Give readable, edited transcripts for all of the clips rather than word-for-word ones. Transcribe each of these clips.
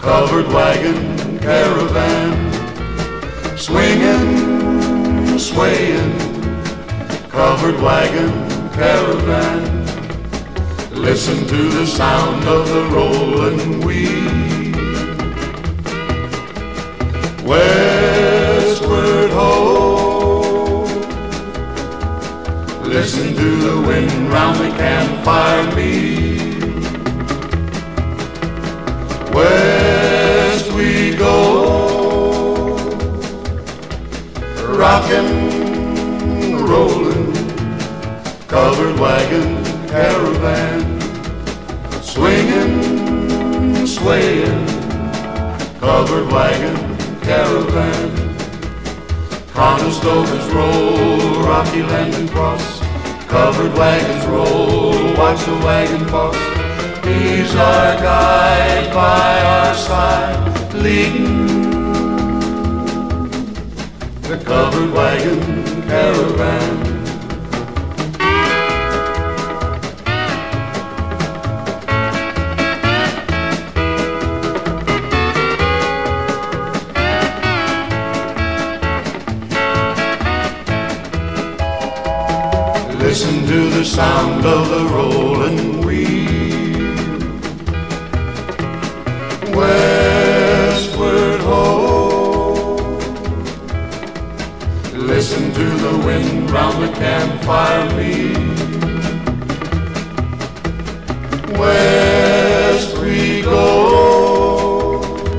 covered wagon caravan, swinging, swaying, covered wagon caravan. Listen to the sound of the rolling wheel. Westward ho, listen to the wind round the campfire meal. West we go, rockin', rollin', covered wagon caravan, swingin', swayin', covered wagon caravan. Conestogas roll, Rocky Landing cross, covered wagons roll, watch the wagon boss. He's our guide by our side, leading the covered wagon caravan. Listen to the sound of the rolling wheel. Westward ho, listen to the wind round the campfire meal. West we go,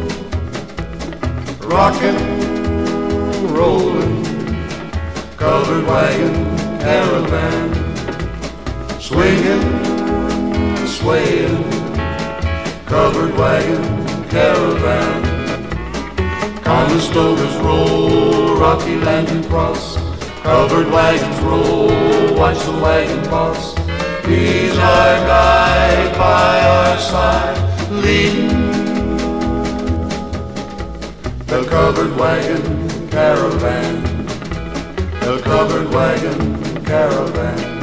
rockin', rollin', covered wagon caravan, swinging, swaying, covered wagon caravan. Conestogas roll, Rocky Landing cross, covered wagons roll, watch the wagon boss. He's our guide by our side, leading the covered wagon caravan, the covered wagon caravan.